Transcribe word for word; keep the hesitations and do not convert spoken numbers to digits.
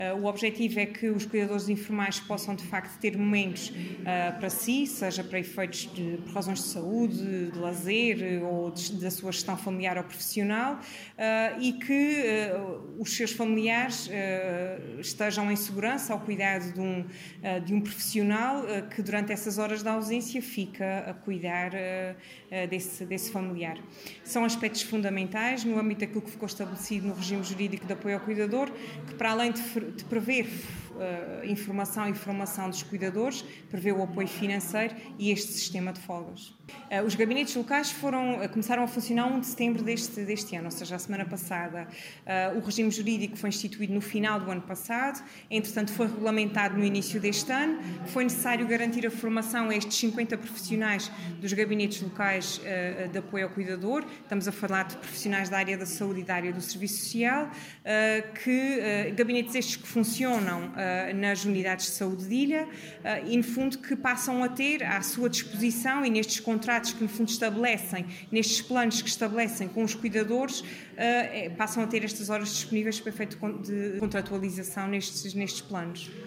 O objetivo é que os cuidadores informais possam, de facto, ter momentos uh, para si, seja para efeitos de, por razões de saúde, de lazer ou de, da sua gestão familiar ou profissional, uh, e que uh, os seus familiares uh, estejam em segurança ao cuidado de um, uh, de um profissional uh, que durante essas horas de ausência fica a cuidar uh, uh, desse, desse familiar. São aspectos fundamentais no âmbito daquilo que ficou estabelecido no regime jurídico de apoio ao cuidador, que para além de de prever uh, informação e formação dos cuidadores, prevê o apoio financeiro e este sistema de folgas. Uh, os gabinetes locais foram, uh, começaram a funcionar a primeiro de setembro deste, deste ano, ou seja, a semana passada. Uh, o regime jurídico foi instituído no final do ano passado, entretanto foi regulamentado no início deste ano. Foi necessário garantir a formação a estes cinquenta profissionais dos gabinetes locais uh, de apoio ao cuidador. Estamos a falar de profissionais da área da saúde e da área do serviço social, uh, que uh, gabinetes estes que funcionam uh, nas unidades de saúde de ilha uh, e, no fundo, que passam a ter à sua disposição e nestes contratos que, no fundo, estabelecem, nestes planos que estabelecem com os cuidadores, uh, passam a ter estas horas disponíveis para efeito de contratualização nestes, nestes planos.